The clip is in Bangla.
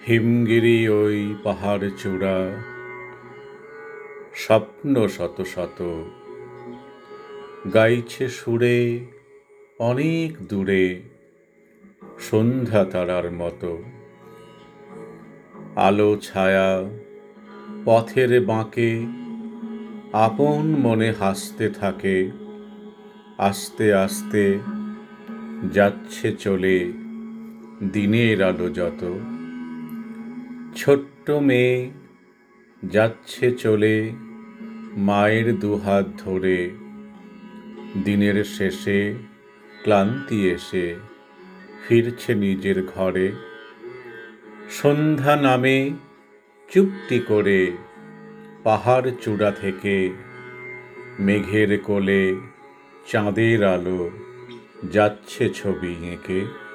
হিমগিরি ওই পাহাড় চূড়া, স্বপ্ন শত শত গাইছে সুরে অনেক দূরে, সন্ধ্যা তারার মতো। আলো ছায়া পথের বাঁকে আপন মনে হাসতে থাকে, আস্তে আস্তে যাচ্ছে চলে দিনের আলো যত। ছোট্ট মেয়ে যাচ্ছে চলে মায়ের দুহাত ধরে, দিনের শেষে ক্লান্তি এসে ফিরছে নিজের ঘরে। সন্ধ্যা নামে চুপটি করে পাহাড় চূড়া থেকে, মেঘের কোলে চাঁদের আলো যাচ্ছে ছবি এঁকে।